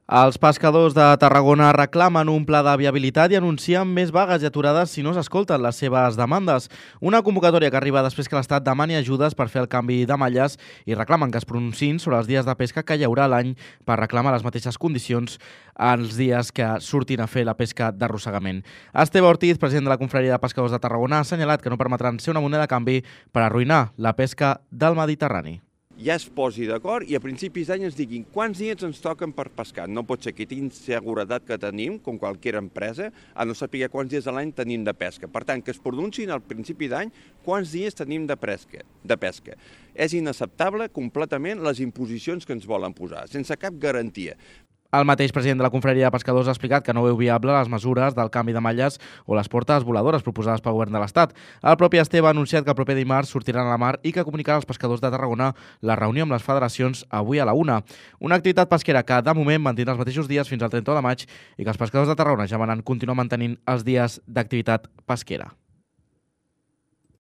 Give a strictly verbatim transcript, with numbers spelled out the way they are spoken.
Els pescadors de Tarragona reclamen un pla de viabilitat i anuncien més vagues i aturades si no s'escolten les seves demandes. Una convocatòria que arriba després que l'Estat demani ajudes per fer el canvi de malles i reclamen que es pronunciïn sobre els dies de pesca que hi haurà a l'any per reclamar les mateixes condicions els dies que surtin a fer la pesca d'arrossegament. Esteve Ortiz, president de la Confraria de Pescadors de Tarragona, ha assenyalat que no permetran ser una moneda de canvi per arruïnar la pesca del Mediterrani. Ja es posi d'acord i a principis d'any ens diguin quants dies ens toquen per pescar. No pot ser que tinguin seguretat que tenim, com qualsevol empresa, a no saber quants dies a l'any tenim de pesca. Per tant, que es pronunciïn al principi d'any quants dies tenim de pesca. de pesca. És inacceptable completament les imposicions que ens volen posar, sense cap garantia. El mateix president de la Confraria de Pescadors ha explicat que no veu viable les mesures del canvi de malles o les portes voladores proposades pel govern de l'Estat. El propi Esteve ha anunciat que el proper dimarts sortiran a la mar i que comunicaran als pescadors de Tarragona la reunió amb les federacions avui a la una. Una activitat pesquera que, de moment, mantindrà els mateixos dies fins al trenta de maig i que els pescadors de Tarragona ja van continuar mantenint els dies d'activitat pesquera.